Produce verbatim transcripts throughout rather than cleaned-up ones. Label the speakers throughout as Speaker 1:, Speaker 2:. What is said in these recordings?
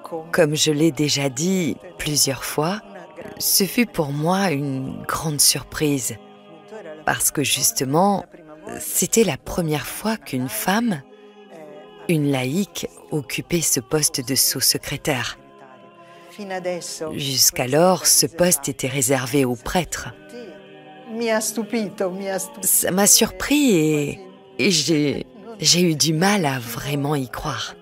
Speaker 1: Comme je l'ai déjà dit plusieurs fois, ce fut pour moi une grande surprise. Parce que justement, c'était la première fois qu'une femme, une laïque, occupait ce poste de sous-secrétaire. Jusqu'alors, ce poste était réservé aux prêtres. Ça m'a surpris et, et j'ai, j'ai eu du mal à vraiment y croire.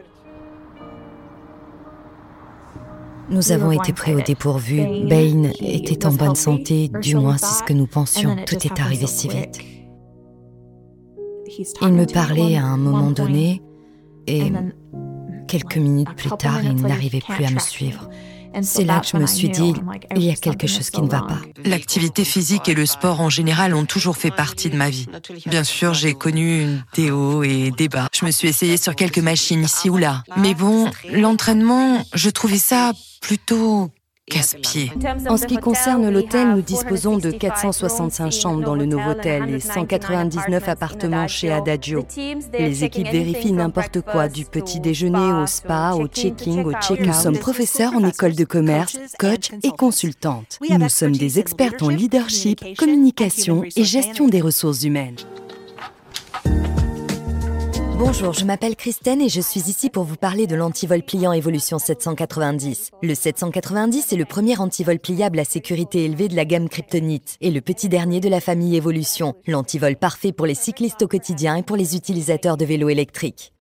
Speaker 2: Nous avons été pris au dépourvu. Bain était en bonne santé, du moins c'est ce que nous pensions. Tout est arrivé si vite. Il me parlait à un moment donné et quelques minutes plus tard, il n'arrivait plus à me suivre. C'est là que je me suis dit, il y a quelque chose qui ne va pas.
Speaker 3: L'activité physique et le sport en général ont toujours fait partie de ma vie. Bien sûr, j'ai connu des hauts et des bas. Je me suis essayée sur quelques machines ici ou là. Mais bon, l'entraînement, je trouvais ça plutôt casse-pied.
Speaker 2: En ce qui concerne l'hôtel, nous disposons de quatre cent soixante-cinq chambres dans le Novotel et cent quatre-vingt-dix-neuf appartements chez Adagio. Les équipes vérifient n'importe quoi, du petit déjeuner au spa, au check-in, au check-out. Nous sommes professeurs en école de commerce, coach et consultantes. Nous sommes des expertes en leadership, communication et gestion des ressources humaines. Bonjour, je m'appelle Christine et je suis ici pour vous parler de l'antivol pliant Evolution sept cent quatre-vingt-dix. Le sept cent quatre-vingt-dix est le premier antivol pliable à sécurité élevée de la gamme Kryptonite et le petit dernier de la famille Evolution, l'antivol parfait pour les cyclistes au quotidien et pour les utilisateurs de vélos électriques.